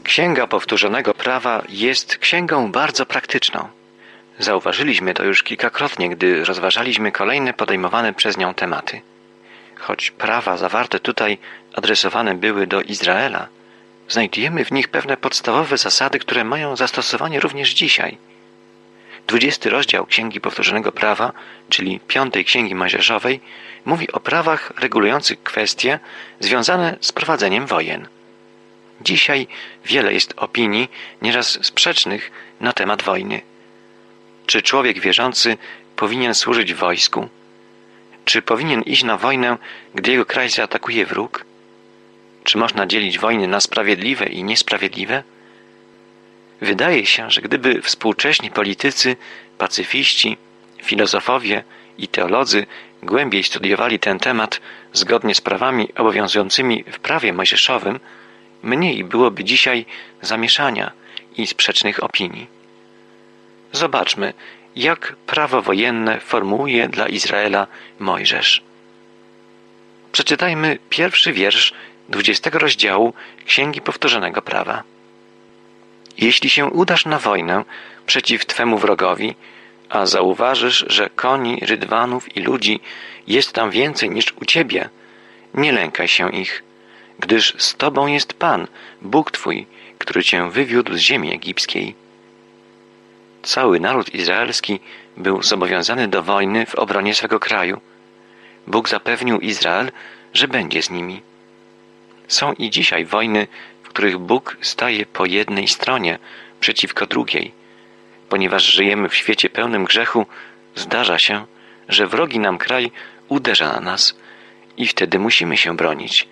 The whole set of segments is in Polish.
Księga Powtórzonego Prawa jest księgą bardzo praktyczną. Zauważyliśmy to już kilkakrotnie, gdy rozważaliśmy kolejne podejmowane przez nią tematy. Choć prawa zawarte tutaj adresowane były do Izraela, znajdujemy w nich pewne podstawowe zasady, które mają zastosowanie również dzisiaj. 20 rozdział Księgi Powtórzonego Prawa, czyli 5 Księgi Mojżeszowej, mówi o prawach regulujących kwestie związane z prowadzeniem wojen. Dzisiaj wiele jest opinii, nieraz sprzecznych, na temat wojny. Czy człowiek wierzący powinien służyć w wojsku? Czy powinien iść na wojnę, gdy jego kraj zaatakuje wróg? Czy można dzielić wojny na sprawiedliwe i niesprawiedliwe? Wydaje się, że gdyby współcześni politycy, pacyfiści, filozofowie i teolodzy głębiej studiowali ten temat zgodnie z prawami obowiązującymi w prawie mojżeszowym, mniej byłoby dzisiaj zamieszania i sprzecznych opinii. Zobaczmy, jak prawo wojenne formułuje dla Izraela Mojżesz. Przeczytajmy pierwszy wiersz 20 rozdziału Księgi Powtórzonego Prawa. Jeśli się udasz na wojnę przeciw Twemu wrogowi, a zauważysz, że koni, rydwanów i ludzi jest tam więcej niż u Ciebie, nie lękaj się ich, gdyż z Tobą jest Pan, Bóg Twój, który Cię wywiódł z ziemi egipskiej. Cały naród izraelski był zobowiązany do wojny w obronie swego kraju. Bóg zapewnił Izrael, że będzie z nimi. Są i dzisiaj wojny, w których Bóg staje po jednej stronie przeciwko drugiej. Ponieważ żyjemy w świecie pełnym grzechu, zdarza się, że wrogi nam kraj uderza na nas i wtedy musimy się bronić.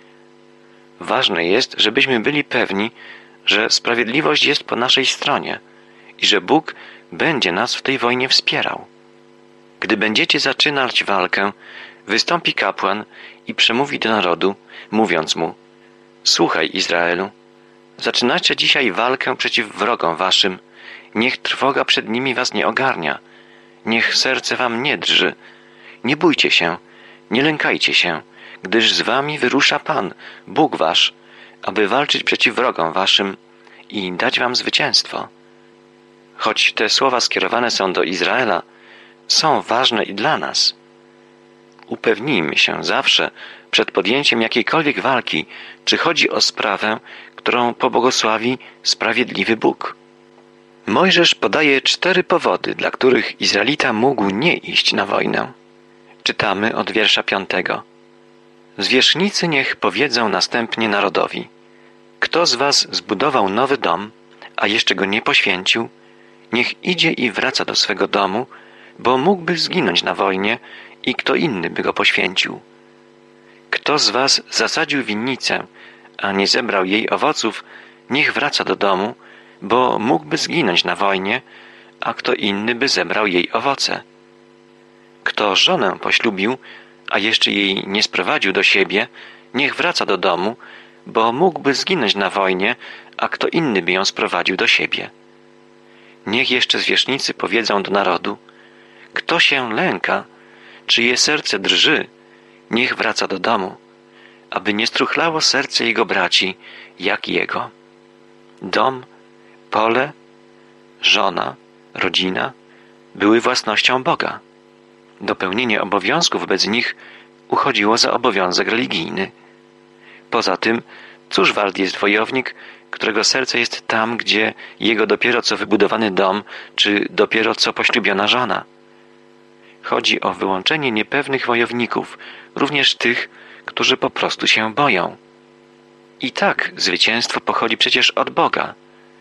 Ważne jest, żebyśmy byli pewni, że sprawiedliwość jest po naszej stronie i że Bóg będzie nas w tej wojnie wspierał. Gdy będziecie zaczynać walkę, wystąpi kapłan i przemówi do narodu, mówiąc mu: Słuchaj, Izraelu, zaczynacie dzisiaj walkę przeciw wrogom waszym. Niech trwoga przed nimi was nie ogarnia. Niech serce wam nie drży. Nie bójcie się, nie lękajcie się, gdyż z wami wyrusza Pan, Bóg wasz, aby walczyć przeciw wrogom waszym i dać wam zwycięstwo. Choć te słowa skierowane są do Izraela, są ważne i dla nas. Upewnijmy się zawsze przed podjęciem jakiejkolwiek walki, czy chodzi o sprawę, którą pobłogosławi sprawiedliwy Bóg. Mojżesz podaje 4 powody, dla których Izraelita mógł nie iść na wojnę. Czytamy od wiersza 5. Zwierzchnicy niech powiedzą następnie narodowi: Kto z was zbudował nowy dom, a jeszcze go nie poświęcił, niech idzie i wraca do swego domu, bo mógłby zginąć na wojnie i kto inny by go poświęcił. Kto z was zasadził winnicę, a nie zebrał jej owoców, niech wraca do domu, bo mógłby zginąć na wojnie, a kto inny by zebrał jej owoce. Kto żonę poślubił, a jeszcze jej nie sprowadził do siebie, niech wraca do domu, bo mógłby zginąć na wojnie, a kto inny by ją sprowadził do siebie. Niech jeszcze zwierzchnicy powiedzą do narodu: Kto się lęka, czyje serce drży, niech wraca do domu, aby nie struchlało serce jego braci, jak jego. Dom, pole, żona, rodzina były własnością Boga. Dopełnienie obowiązków wobec nich uchodziło za obowiązek religijny. Poza tym, cóż wart jest wojownik, którego serce jest tam, gdzie jego dopiero co wybudowany dom, czy dopiero co poślubiona żona? Chodzi o wyłączenie niepewnych wojowników, również tych, którzy po prostu się boją. I tak zwycięstwo pochodzi przecież od Boga.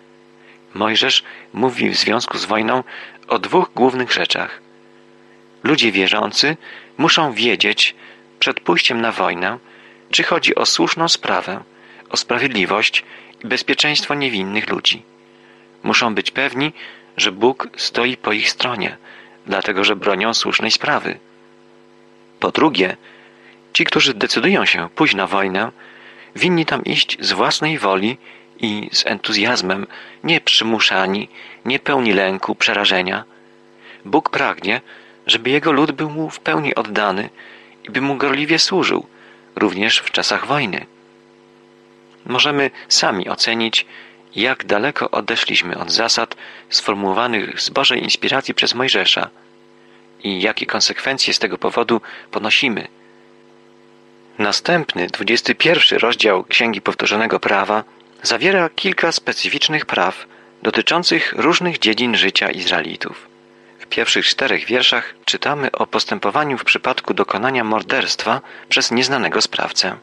Mojżesz mówi w związku z wojną o 2 głównych rzeczach. Ludzie wierzący muszą wiedzieć przed pójściem na wojnę, czy chodzi o słuszną sprawę, o sprawiedliwość i bezpieczeństwo niewinnych ludzi. Muszą być pewni, że Bóg stoi po ich stronie, dlatego że bronią słusznej sprawy. Po drugie, ci, którzy decydują się pójść na wojnę, winni tam iść z własnej woli i z entuzjazmem, nie przymuszani, nie pełni lęku, przerażenia. Bóg pragnie, żeby Jego lud był Mu w pełni oddany i by Mu gorliwie służył, również w czasach wojny. Możemy sami ocenić, jak daleko odeszliśmy od zasad sformułowanych z Bożej inspiracji przez Mojżesza i jakie konsekwencje z tego powodu ponosimy. Następny, 21 rozdział Księgi Powtórzonego Prawa zawiera kilka specyficznych praw dotyczących różnych dziedzin życia Izraelitów. W pierwszych 4 wierszach czytamy o postępowaniu w przypadku dokonania morderstwa przez nieznanego sprawcę.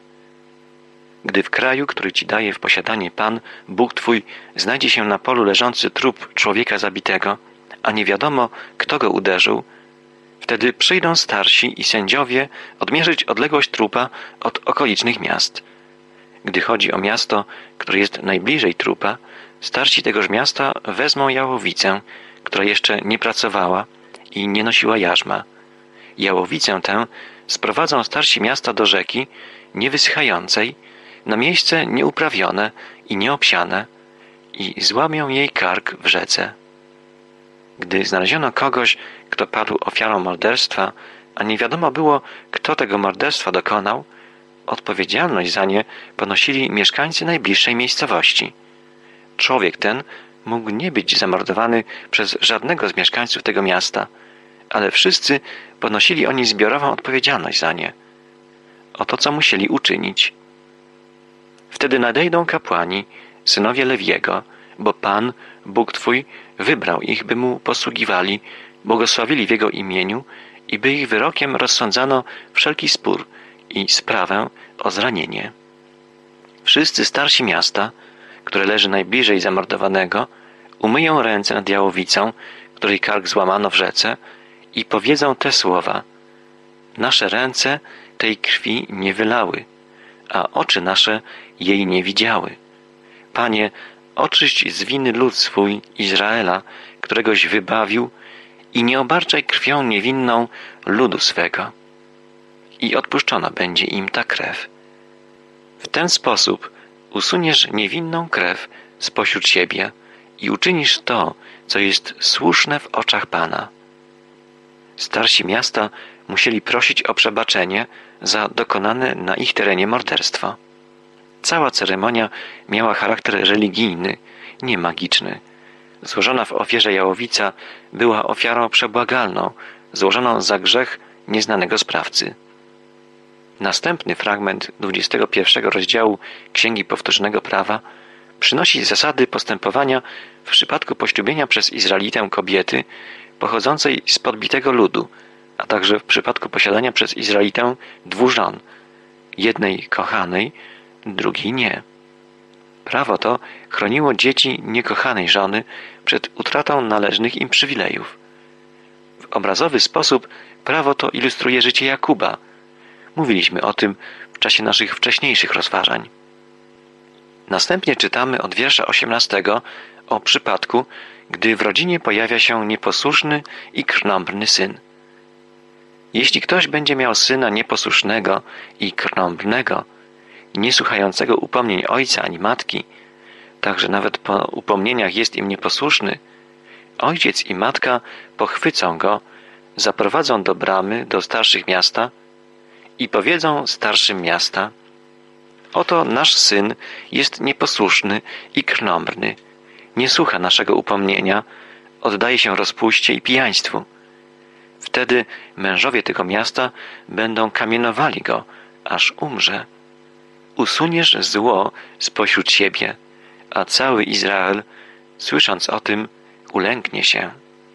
Gdy w kraju, który ci daje w posiadanie Pan, Bóg Twój, znajdzie się na polu leżący trup człowieka zabitego, a nie wiadomo, kto go uderzył, wtedy przyjdą starsi i sędziowie odmierzyć odległość trupa od okolicznych miast. Gdy chodzi o miasto, które jest najbliżej trupa, starsi tegoż miasta wezmą jałowicę, która jeszcze nie pracowała i nie nosiła jarzma. Jałowicę tę sprowadzą starsi miasta do rzeki niewysychającej, na miejsce nieuprawione i nieobsiane i złamią jej kark w rzece. Gdy znaleziono kogoś, kto padł ofiarą morderstwa, a nie wiadomo było, kto tego morderstwa dokonał, odpowiedzialność za nie ponosili mieszkańcy najbliższej miejscowości. Człowiek ten mógł nie być zamordowany przez żadnego z mieszkańców tego miasta, ale wszyscy ponosili oni zbiorową odpowiedzialność za nie. Oto co musieli uczynić. Wtedy nadejdą kapłani, synowie Lewiego, bo Pan, Bóg Twój, wybrał ich, by Mu posługiwali, błogosławili w Jego imieniu i by ich wyrokiem rozsądzano wszelki spór i sprawę o zranienie. Wszyscy starsi miasta, które leży najbliżej zamordowanego, umyją ręce nad jałowicą, której kark złamano w rzece i powiedzą te słowa: nasze ręce tej krwi nie wylały, a oczy nasze jej nie widziały. Panie, oczyść z winy lud swój, Izraela, któregoś wybawił, i nie obarczaj krwią niewinną ludu swego. I odpuszczona będzie im ta krew. W ten sposób usuniesz niewinną krew spośród siebie i uczynisz to, co jest słuszne w oczach Pana. Starsi miasta musieli prosić o przebaczenie za dokonane na ich terenie morderstwo. Cała ceremonia miała charakter religijny, nie magiczny. Złożona w ofierze jałowica była ofiarą przebłagalną, złożoną za grzech nieznanego sprawcy. Następny fragment 21 rozdziału Księgi Powtórzonego Prawa przynosi zasady postępowania w przypadku poślubienia przez Izraelitę kobiety pochodzącej z podbitego ludu, a także w przypadku posiadania przez Izraelitę 2 żon, jednej kochanej, drugiej nie. Prawo to chroniło dzieci niekochanej żony przed utratą należnych im przywilejów. W obrazowy sposób prawo to ilustruje życie Jakuba. Mówiliśmy o tym w czasie naszych wcześniejszych rozważań. Następnie czytamy od wiersza 18 o przypadku, gdy w rodzinie pojawia się nieposłuszny i krnąbrny syn. Jeśli ktoś będzie miał syna nieposłusznego i krnąbrnego, niesłuchającego upomnień ojca ani matki, także nawet po upomnieniach jest im nieposłuszny, ojciec i matka pochwycą go, zaprowadzą do bramy, do starszych miasta i powiedzą starszym miasta: oto nasz syn jest nieposłuszny i krnąbrny, nie słucha naszego upomnienia, oddaje się rozpuście i pijaństwu. Wtedy mężowie tego miasta będą kamienowali go, aż umrze. Usuniesz zło spośród siebie, a cały Izrael, słysząc o tym, ulęknie się.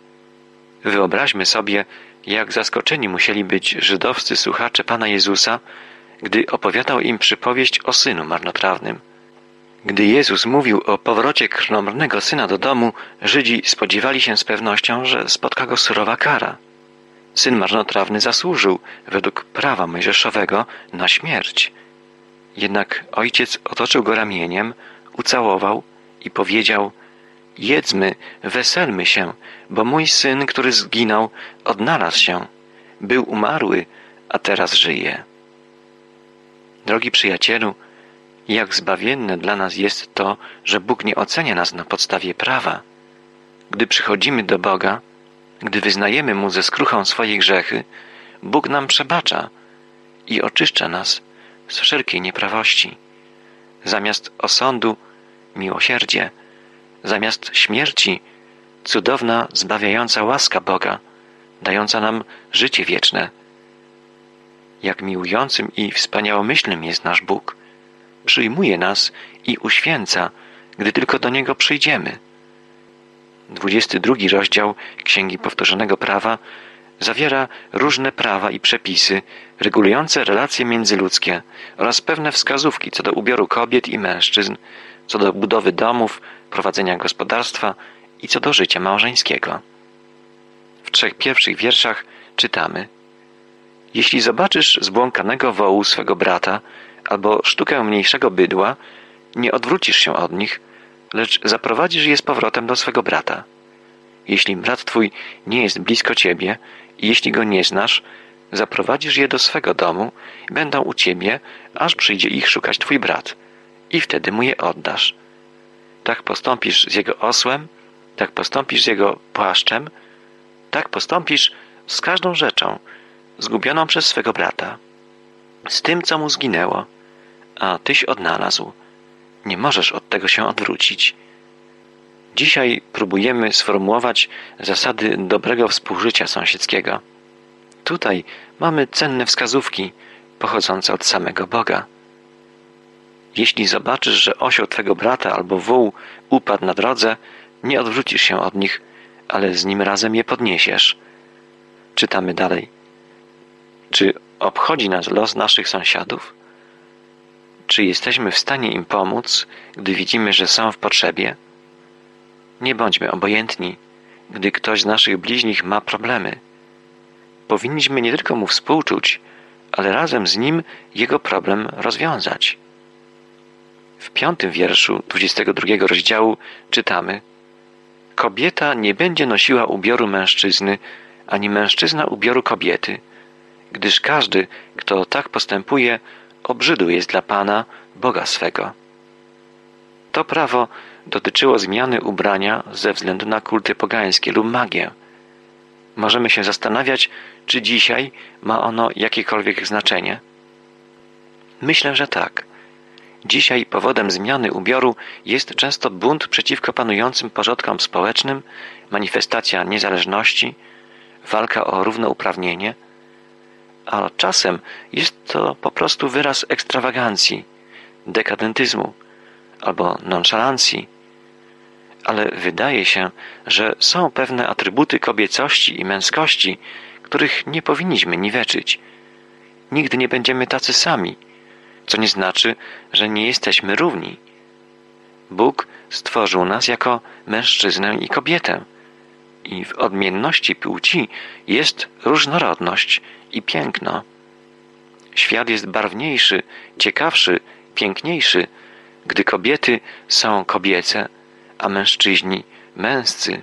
Wyobraźmy sobie, jak zaskoczeni musieli być żydowscy słuchacze Pana Jezusa, gdy opowiadał im przypowieść o synu marnotrawnym. Gdy Jezus mówił o powrocie krnąbrnego syna do domu, Żydzi spodziewali się z pewnością, że spotka go surowa kara. Syn marnotrawny zasłużył, według prawa mojżeszowego, na śmierć. Jednak ojciec otoczył go ramieniem, ucałował i powiedział: jedzmy, weselmy się, bo mój syn, który zginął, odnalazł się. Był umarły, a teraz żyje. Drogi przyjacielu, jak zbawienne dla nas jest to, że Bóg nie ocenia nas na podstawie prawa. Gdy przychodzimy do Boga, gdy wyznajemy Mu ze skruchą swoje grzechy, Bóg nam przebacza i oczyszcza nas z wszelkiej nieprawości. Zamiast osądu, miłosierdzie, zamiast śmierci cudowna, zbawiająca łaska Boga, dająca nam życie wieczne. Jak miłującym i wspaniałomyślnym jest nasz Bóg. Przyjmuje nas i uświęca, gdy tylko do Niego przyjdziemy. 22 rozdział Księgi Powtórzonego Prawa zawiera różne prawa i przepisy regulujące relacje międzyludzkie oraz pewne wskazówki co do ubioru kobiet i mężczyzn, co do budowy domów, prowadzenia gospodarstwa i co do życia małżeńskiego. W 3 pierwszych wierszach czytamy: Jeśli zobaczysz zbłąkanego wołu swego brata albo sztukę mniejszego bydła, nie odwrócisz się od nich, lecz zaprowadzisz je z powrotem do swego brata. Jeśli brat twój nie jest blisko ciebie i jeśli go nie znasz, zaprowadzisz je do swego domu i będą u ciebie, aż przyjdzie ich szukać twój brat i wtedy mu je oddasz. Tak postąpisz z jego osłem, tak postąpisz z jego płaszczem, tak postąpisz z każdą rzeczą zgubioną przez swego brata, z tym, co mu zginęło, a tyś odnalazł. Nie możesz od tego się odwrócić. Dzisiaj próbujemy sformułować zasady dobrego współżycia sąsiedzkiego. Tutaj mamy cenne wskazówki pochodzące od samego Boga. Jeśli zobaczysz, że osioł twego brata albo wół upadł na drodze, nie odwrócisz się od nich, ale z nim razem je podniesiesz. Czytamy dalej. Czy obchodzi nas los naszych sąsiadów? Czy jesteśmy w stanie im pomóc, gdy widzimy, że są w potrzebie? Nie bądźmy obojętni, gdy ktoś z naszych bliźnich ma problemy. Powinniśmy nie tylko mu współczuć, ale razem z nim jego problem rozwiązać. W 5 wierszu 22 rozdziału czytamy: Kobieta nie będzie nosiła ubioru mężczyzny, ani mężczyzna ubioru kobiety, gdyż każdy, kto tak postępuje, obrzydły jest dla Pana, Boga swego. To prawo dotyczyło zmiany ubrania ze względu na kulty pogańskie lub magię. Możemy się zastanawiać, czy dzisiaj ma ono jakiekolwiek znaczenie. Myślę, że tak. Dzisiaj powodem zmiany ubioru jest często bunt przeciwko panującym porządkom społecznym, manifestacja niezależności, walka o równouprawnienie, a czasem jest to po prostu wyraz ekstrawagancji, dekadentyzmu albo nonszalancji. Ale wydaje się, że są pewne atrybuty kobiecości i męskości, których nie powinniśmy niweczyć. Nigdy nie będziemy tacy sami, co nie znaczy, że nie jesteśmy równi. Bóg stworzył nas jako mężczyznę i kobietę i w odmienności płci jest różnorodność i piękno. Świat jest barwniejszy, ciekawszy, piękniejszy, gdy kobiety są kobiece, a mężczyźni męscy.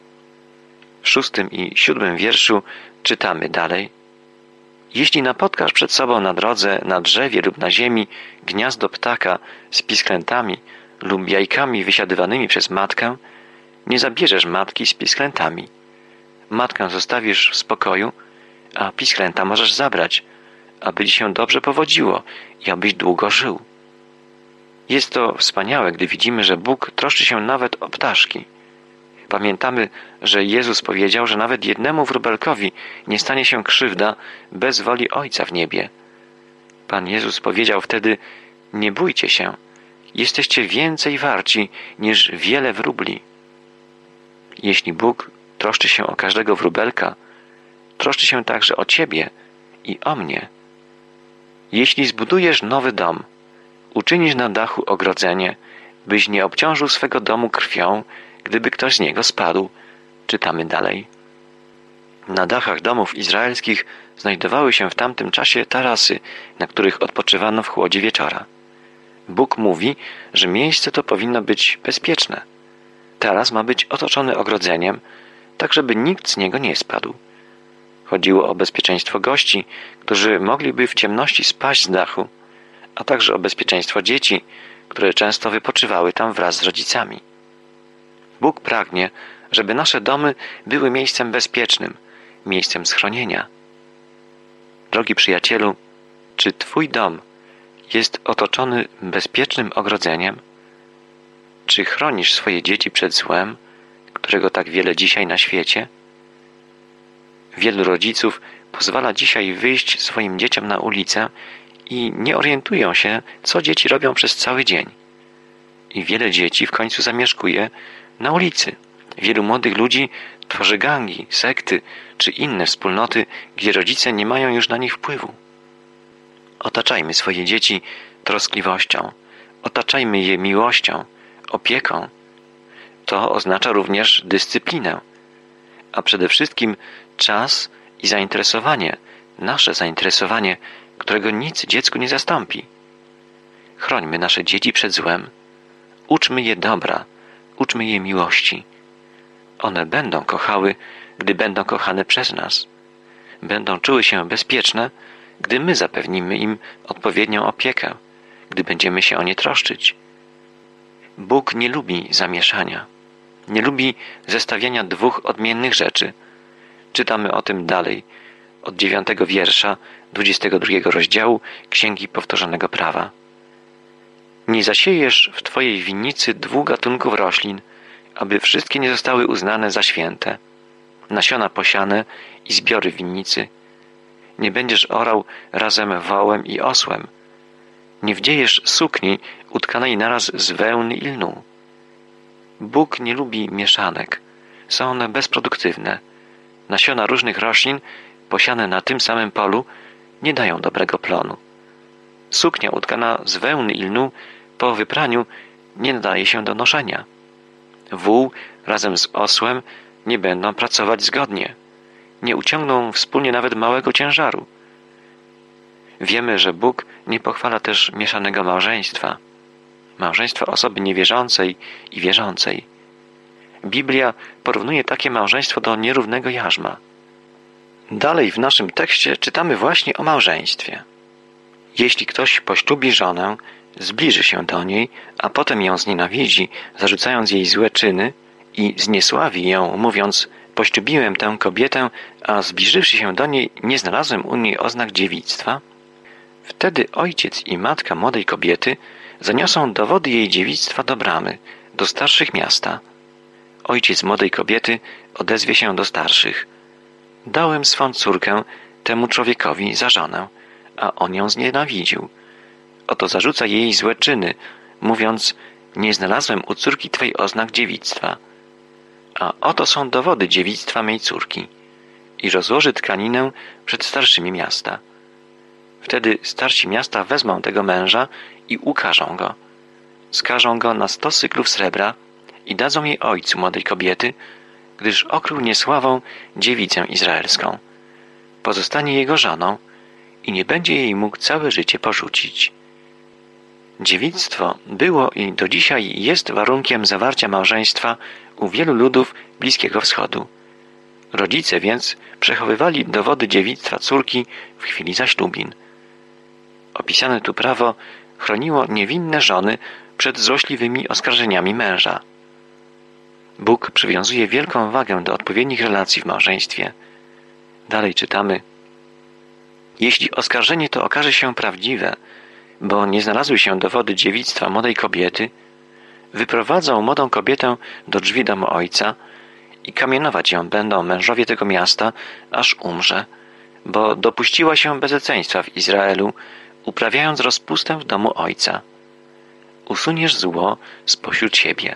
W 6 i 7 wierszu czytamy dalej: Jeśli napotkasz przed sobą na drodze, na drzewie lub na ziemi gniazdo ptaka z pisklętami lub jajkami wysiadywanymi przez matkę, nie zabierzesz matki z pisklętami. Matkę zostawisz w spokoju, a pisklęta możesz zabrać, aby ci się dobrze powodziło i abyś długo żył. Jest to wspaniałe, gdy widzimy, że Bóg troszczy się nawet o ptaszki. Pamiętamy, że Jezus powiedział, że nawet jednemu wróbelkowi nie stanie się krzywda bez woli Ojca w niebie. Pan Jezus powiedział wtedy: nie bójcie się, jesteście więcej warci niż wiele wróbli. Jeśli Bóg troszczy się o każdego wróbelka, troszczy się także o ciebie i o mnie. Jeśli zbudujesz nowy dom, uczynisz na dachu ogrodzenie, byś nie obciążył swego domu krwią, gdyby ktoś z niego spadł. Czytamy dalej. Na dachach domów izraelskich znajdowały się w tamtym czasie tarasy, na których odpoczywano w chłodzie wieczora. Bóg mówi, że miejsce to powinno być bezpieczne. Taras ma być otoczony ogrodzeniem, tak żeby nikt z niego nie spadł. Chodziło o bezpieczeństwo gości, którzy mogliby w ciemności spaść z dachu, a także o bezpieczeństwo dzieci, które często wypoczywały tam wraz z rodzicami. Bóg pragnie, żeby nasze domy były miejscem bezpiecznym, miejscem schronienia. Drogi przyjacielu, czy twój dom jest otoczony bezpiecznym ogrodzeniem? Czy chronisz swoje dzieci przed złem, którego tak wiele dzisiaj na świecie? Wielu rodziców pozwala dzisiaj wyjść swoim dzieciom na ulicę i nie orientują się, co dzieci robią przez cały dzień. I wiele dzieci w końcu zamieszkuje na ulicy. Wielu młodych ludzi tworzy gangi, sekty czy inne wspólnoty, gdzie rodzice nie mają już na nich wpływu. Otaczajmy swoje dzieci troskliwością, otaczajmy je miłością, opieką. To oznacza również dyscyplinę, a przede wszystkim czas i zainteresowanie, nasze zainteresowanie, którego nic dziecku nie zastąpi. Chrońmy nasze dzieci przed złem, uczmy je dobra, uczmy je miłości. One będą kochały, gdy będą kochane przez nas. Będą czuły się bezpieczne, gdy my zapewnimy im odpowiednią opiekę, gdy będziemy się o nie troszczyć. Bóg nie lubi zamieszania, nie lubi zestawiania dwóch odmiennych rzeczy. Czytamy o tym dalej, od 9 wiersza 22 rozdziału Księgi Powtórzonego Prawa. Nie zasiejesz w Twojej winnicy dwóch gatunków roślin, aby wszystkie nie zostały uznane za święte. Nasiona posiane i zbiory winnicy. Nie będziesz orał razem wołem i osłem. Nie wdziejesz sukni utkanej naraz z wełny i lnu. Bóg nie lubi mieszanek. Są one bezproduktywne. Nasiona różnych roślin posiane na tym samym polu nie dają dobrego plonu. Suknia utkana z wełny i lnu po wypraniu nie nadaje się do noszenia. Wół razem z osłem nie będą pracować zgodnie. Nie uciągną wspólnie nawet małego ciężaru. Wiemy, że Bóg nie pochwala też mieszanego małżeństwa osoby niewierzącej i wierzącej. Biblia porównuje takie małżeństwo do nierównego jarzma. Dalej w naszym tekście czytamy właśnie o małżeństwie. Jeśli ktoś poślubi żonę, zbliży się do niej, a potem ją znienawidzi, zarzucając jej złe czyny i zniesławi ją, mówiąc: poślubiłem tę kobietę, a zbliżywszy się do niej, nie znalazłem u niej oznak dziewictwa, wtedy ojciec i matka młodej kobiety zaniosą dowody jej dziewictwa do bramy, do starszych miasta. Ojciec młodej kobiety odezwie się do starszych: dałem swą córkę temu człowiekowi za żonę, a on ją znienawidził. Oto zarzuca jej złe czyny, mówiąc: nie znalazłem u córki twej oznak dziewictwa. A oto są dowody dziewictwa mej córki. I rozłoży tkaninę przed starszymi miasta. Wtedy starsi miasta wezmą tego męża i ukarzą go. Skażą go na 100 syklów srebra i dadzą jej ojcu młodej kobiety, gdyż okrył niesławą dziewicę izraelską. Pozostanie jego żoną i nie będzie jej mógł całe życie porzucić. Dziewictwo było i do dzisiaj jest warunkiem zawarcia małżeństwa u wielu ludów Bliskiego Wschodu. Rodzice więc przechowywali dowody dziewictwa córki w chwili zaślubin. Opisane tu prawo chroniło niewinne żony przed złośliwymi oskarżeniami męża. Bóg przywiązuje wielką wagę do odpowiednich relacji w małżeństwie. Dalej czytamy: jeśli oskarżenie to okaże się prawdziwe, bo nie znalazły się dowody dziewictwa młodej kobiety, wyprowadzą młodą kobietę do drzwi domu ojca i kamienować ją będą mężowie tego miasta, aż umrze, bo dopuściła się bezeceństwa w Izraelu, uprawiając rozpustę w domu ojca. Usuniesz zło spośród siebie.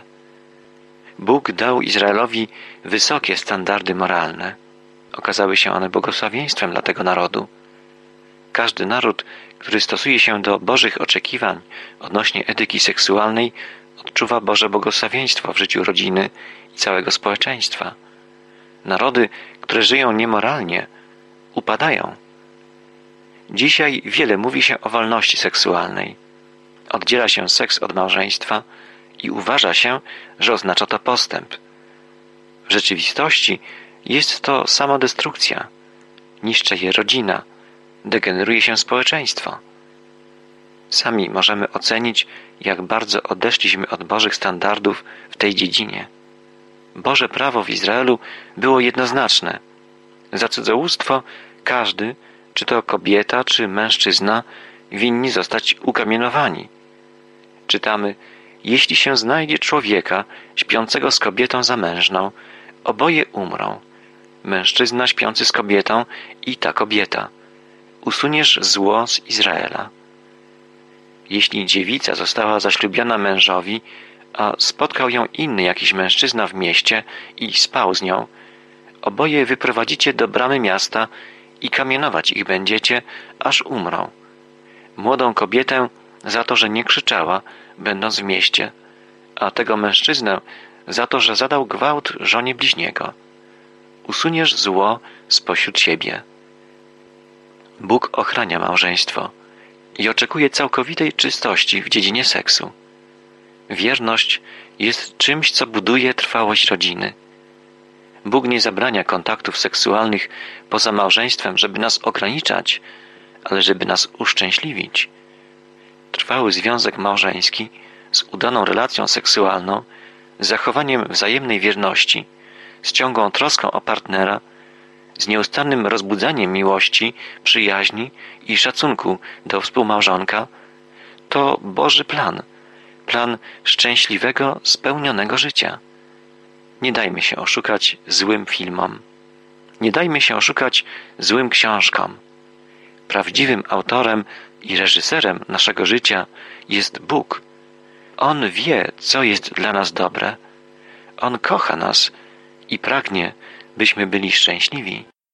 Bóg dał Izraelowi wysokie standardy moralne. Okazały się one błogosławieństwem dla tego narodu. Każdy naród, który stosuje się do Bożych oczekiwań odnośnie etyki seksualnej, odczuwa Boże błogosławieństwo w życiu rodziny i całego społeczeństwa. Narody, które żyją niemoralnie, upadają. Dzisiaj wiele mówi się o wolności seksualnej. Oddziela się seks od małżeństwa i uważa się, że oznacza to postęp. W rzeczywistości jest to samodestrukcja. Niszczy je rodzina, degeneruje się społeczeństwo. Sami możemy ocenić, jak bardzo odeszliśmy od Bożych standardów w tej dziedzinie. Boże prawo w Izraelu było jednoznaczne. Za cudzołóstwo każdy, czy to kobieta, czy mężczyzna, winni zostać ukamienowani. Czytamy: Jeśli się znajdzie człowieka śpiącego z kobietą zamężną, oboje umrą. Mężczyzna śpiący z kobietą i ta kobieta. Usuniesz zło z Izraela. Jeśli dziewica została zaślubiona mężowi, a spotkał ją inny jakiś mężczyzna w mieście i spał z nią, oboje wyprowadzicie do bramy miasta i kamienować ich będziecie, aż umrą. Młodą kobietę za to, że nie krzyczała, będąc w mieście, a tego mężczyznę za to, że zadał gwałt żonie bliźniego. Usuniesz zło spośród siebie. Bóg ochrania małżeństwo i oczekuje całkowitej czystości w dziedzinie seksu. Wierność jest czymś, co buduje trwałość rodziny. Bóg nie zabrania kontaktów seksualnych poza małżeństwem, żeby nas ograniczać, ale żeby nas uszczęśliwić. Trwały związek małżeński z udaną relacją seksualną, z zachowaniem wzajemnej wierności, z ciągłą troską o partnera, z nieustannym rozbudzaniem miłości, przyjaźni i szacunku do współmałżonka, to Boży plan, plan szczęśliwego, spełnionego życia. Nie dajmy się oszukać złym filmom. Nie dajmy się oszukać złym książkom. Prawdziwym autorem i reżyserem naszego życia jest Bóg. On wie, co jest dla nas dobre. On kocha nas i pragnie, byśmy byli szczęśliwi.